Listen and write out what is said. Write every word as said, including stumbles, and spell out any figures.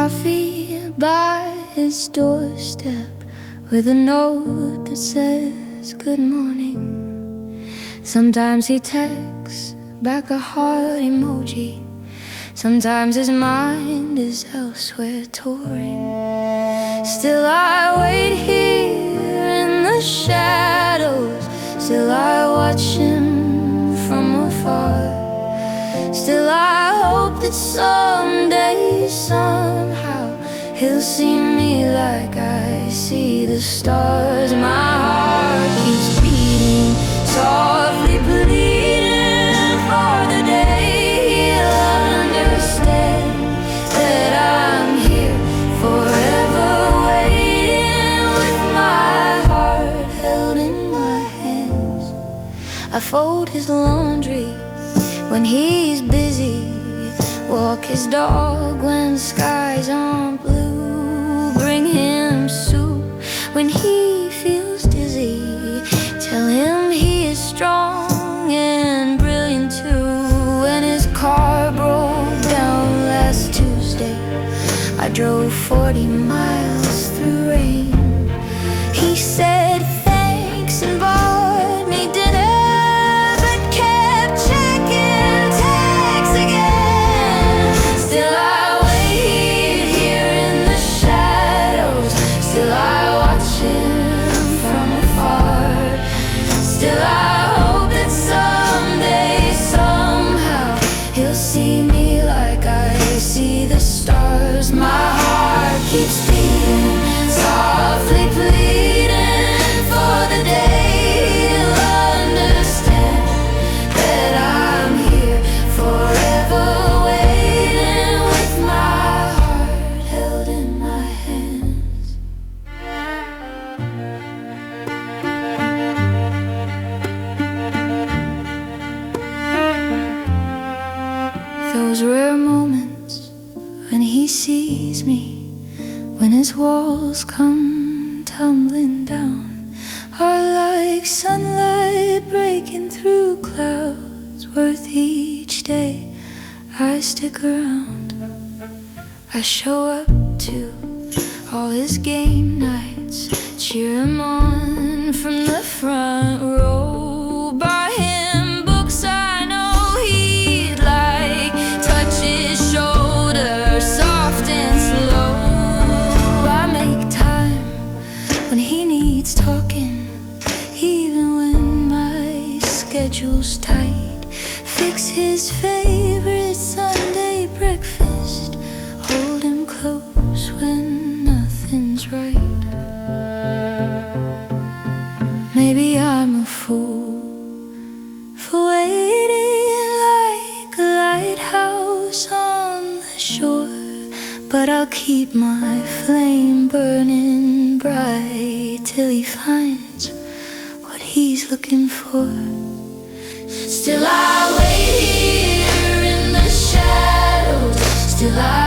coffee by his doorstep with a note that says good morning. Sometimes he texts back a heart emoji. Sometimes his mind is elsewhere touring. Still I wait here in the shadows. Still I watch him from afar. Still I hope that someday, somehow, he'll see me like I see the stars. My heart keeps beating, softly bleeding for the day he'll understand that I'm here forever waiting, with my heart held in my hands. I fold his laundry when he's busy, walk his dog when skies aren't blue, bring him soup when he feels dizzy, tell him he is strong and brilliant too. When his car broke down last Tuesday, I drove forty miles through rain. He said thanks and bought me dinner, keeps beating, softly pleading for the day he'll understand that I'm here forever waiting, with my heart held in my hands. Those rare moments when he sees me, when his walls come tumbling down, are like sunlight breaking through clouds, worth each day I stick around. I show up to all his game nights, cheer him on from the front row, buy him books I know he'd like, touch his shoulder soft and slow. Talking, even when my schedule's tight, fix his favorite Sunday breakfast, hold him close when nothing's right. Maybe I'm a fool for waiting like a lighthouse on the shore, but I'll keep my flame burning bright till he finds what he's looking for. Still I wait here in the shadows. Still I